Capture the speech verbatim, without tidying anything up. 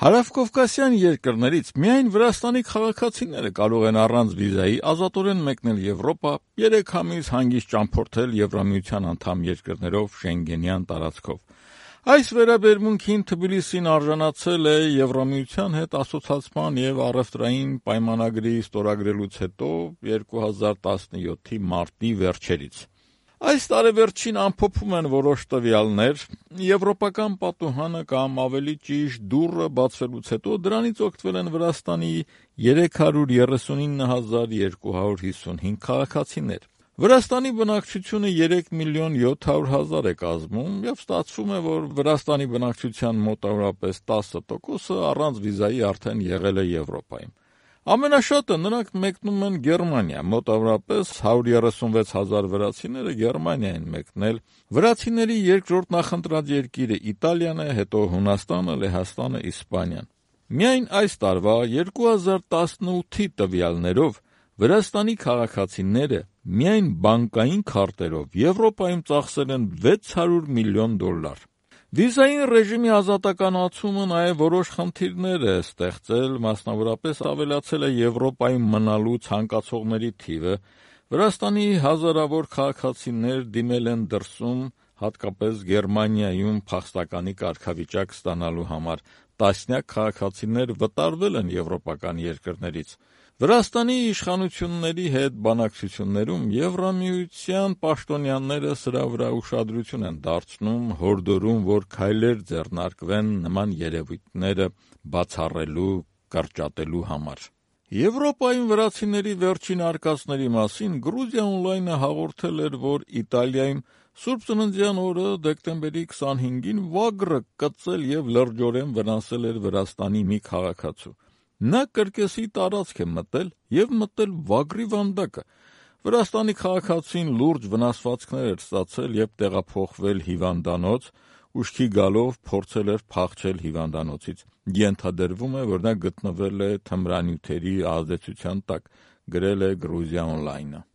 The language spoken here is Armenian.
Հարավկովկասյան երկրներից միայն Վրաստանի քաղաքացիները կարող են առանց վիզայի ազատորեն մեկնել Եվրոպա, երեք ամիս հանգիստ ճամփորդել Եվրամիության անդամ երկրներով Շենգենյան տարածքով։ Այս վերաբերմունքին Թբիլիսին արժանացել է Եվրամիության հետ ասոցացման եւ առևտրային պայմանագրի ստորագրելուց հետո երկու հազար տասնյոթի մարտի վերջերից։ Այս տարեվերջին ամփոփում են որոշ տվյալներ, եվրոպական պատուհանը կամ ավելի ճիշտ դուռը բացվելուց հետո դրանից օգտվել են Վրաստանի երեք հարյուր երեսունինը հազար երկու հարյուր հիսունհինգ քաղաքացիներ։ Վրաստանի բնակչությունը երեք միլիոն յոթ հարյուր հազար է կազմում եւ ստացվում է, որ Վրաստանի բնակչության մոտավորապես տասը տոկոսը առանց վիզայի արդեն եղել է Եվրոպայում։ Ամենաշատը նրանք մեկնում են Գերմանիա, մոտավորապես հարյուր երեսունվեց հազար վրացիները Գերմանիա են մեկնել, վրացիների երկրորդ նախընտրած երկիրը Իտալիան է, հետո Հունաստանը, Լեհաստանը, Իսպանիան։ Միայն այս տարվա երկու հազար տասնութի տվյալներով Վրաստանի քաղաքացիները միայն բանկային քարտերով Եվրոպայում ծախսել են վեց հարյուր միլիոն դոլար։ Վիզային ռեժիմի ազատականացումը նաև որոշ խնդիրներ է ստեղծել, մասնավորապես ավելացել է Եվրոպայում մնալու ցանկացողների թիվը, Վրաստանի հազարավոր քաղաքացիներ դիմել են դրսում, հատկապես Գերմանիայում փախստականի կարգավիճակ ստանալու համար, տասնյակ քաղաքացիներ վտարվել են եվրոպական երկրներից։ Վրաստանի իշխանությունների հետ բանակցություններում Եվրամիության պաշտոնյաները սրա վրա ուշադրություն են դարձնում, հորդորում, որ քայլեր ձեռնարկվեն նման երևույթները բացառելու, կրճատելու համար։ Եվրոպայում վրացիների վերջին արկածների մասին Գրուզիա օնլայնը հաղորդել էր, որ Իտալիայում Սուրբ Ծննդյան օրը դեկտեմբերի քսանհինգին վագրը կծել եւ լրջորեն վնասել էր Վրաստանի մի քաղաքացու։ Նա կրկեսի տարածք է մտել եւ մտել վագրի վանդակը։ Վրաստանի քաղաքացին լուրջ վնասվածքներ էր ստացել եւ տեղափոխվել հիվանդանոց, ուշքի գալով փորձել էր փախչել հիվանդանոցից։ Ենթադրվում է, որ նա գտնվել է թմրանյութերի ազդեցության տակ, գրել է Գրուզիա օնլայնը։